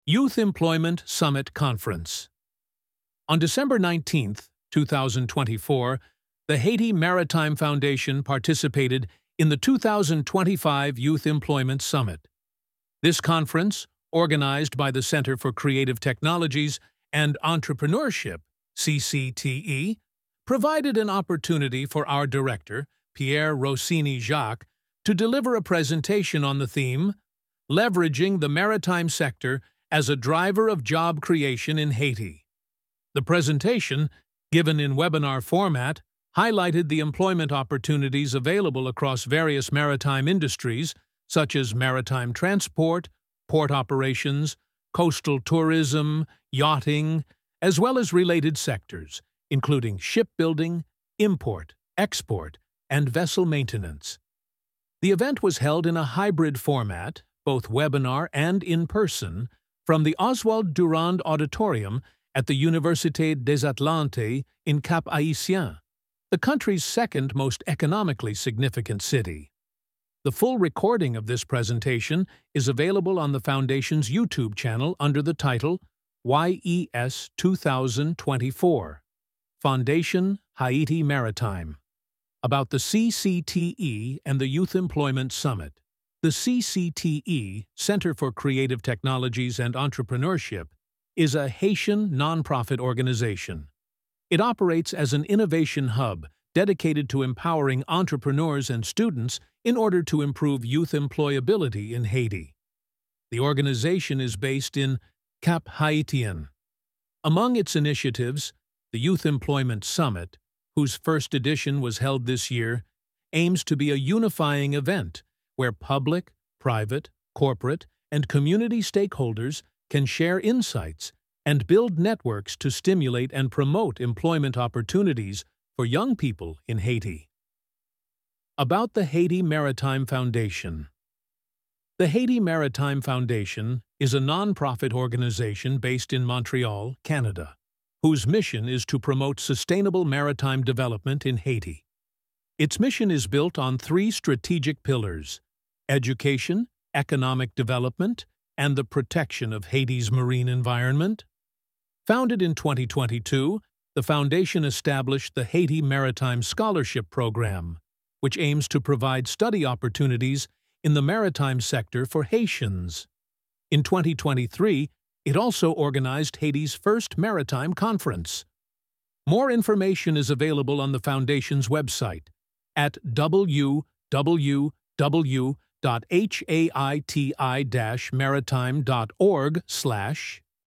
Youth Employment Summit Conference. On December 19, 2024, the Haiti Maritime Foundation participated in the 2025 Youth Employment Summit. This conference, organized by the Center for Creative Technologies and Entrepreneurship, CCTE, provided an opportunity for our director, Pierre Rossini Jacques, to deliver a presentation on the theme, Leveraging the Maritime Sector as a Driver of Job Creation in Haiti. The presentation, given in webinar format, highlighted the employment opportunities available across various maritime industries, such as maritime transport, port operations, coastal tourism, yachting, as well as related sectors, including shipbuilding, import, export, and vessel maintenance. The event was held in a hybrid format, both webinar and in person, from the Oswald Durand Auditorium at the Université des Atlantes in Cap-Haïtien, the country's second most economically significant city. The full recording of this presentation is available on the Foundation's YouTube channel under the title YES 2024, Foundation Haiti Maritime. About the CCTE and the Youth Employment Summit. The CCTE, Center for Creative Technologies and Entrepreneurship, is a Haitian nonprofit organization. It operates as an innovation hub dedicated to empowering entrepreneurs and students in order to improve youth employability in Haiti. The organization is based in Cap-Haïtien. Among its initiatives, the Youth Employment Summit, whose first edition was held this year, aims to be a unifying event where public, private, corporate, and community stakeholders can share insights and build networks to stimulate and promote employment opportunities for young people in Haiti. About the Haiti Maritime Foundation. The Haiti Maritime Foundation is a nonprofit organization based in Montreal, Canada, whose mission is to promote sustainable maritime development in Haiti. Its mission is built on three strategic pillars: education, economic development, and the protection of Haiti's marine environment. Founded in 2022, the Foundation established the Haiti Maritime Scholarship Program, which aims to provide study opportunities in the maritime sector for Haitians. In 2023, it also organized Haiti's first maritime conference. More information is available on the Foundation's website at www.haiti-maritime.org/